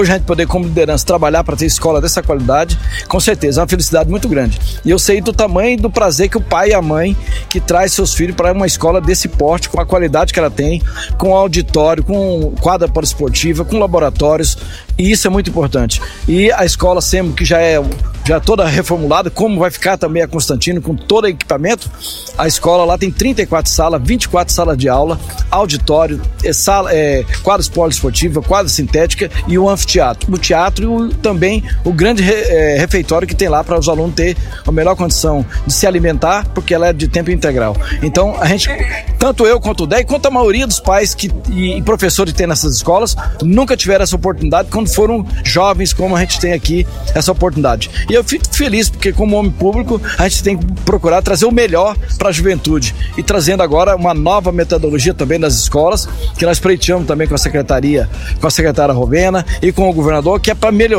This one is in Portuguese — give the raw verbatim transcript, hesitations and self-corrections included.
Hoje a gente poder, como liderança, trabalhar para ter escola dessa qualidade, com certeza é uma felicidade muito grande. E eu sei do tamanho e do prazer que o pai e a mãe que traz seus filhos para uma escola desse porte, com a qualidade que ela tem, com auditório, com quadra poliesportiva, com laboratórios, e isso é muito importante. E a escola SEMO, que já é já toda reformulada, como vai ficar também a Constantino, com todo o equipamento, a escola lá tem trinta e quatro salas, vinte e quatro salas de aula, auditório, é, sala, é, quadras poliesportiva, quadra sintética e o anfiteatro. O teatro e o, também o grande re, é, refeitório que tem lá para os alunos ter a melhor condição de se alimentar, porque ela é de tempo integral. Então, a gente, tanto eu quanto o D E C, quanto a maioria dos pais que, e, e professores que tem nessas escolas, nunca tiveram essa oportunidade quando foram jovens, como a gente tem aqui, essa oportunidade. E eu fico feliz, porque como homem público, a gente tem que procurar trazer o melhor para a juventude. E trazendo agora uma nova metodologia também das escolas, que nós pleiteamos também com a secretaria, com a secretária Rovena e com o governador, que é para melhorar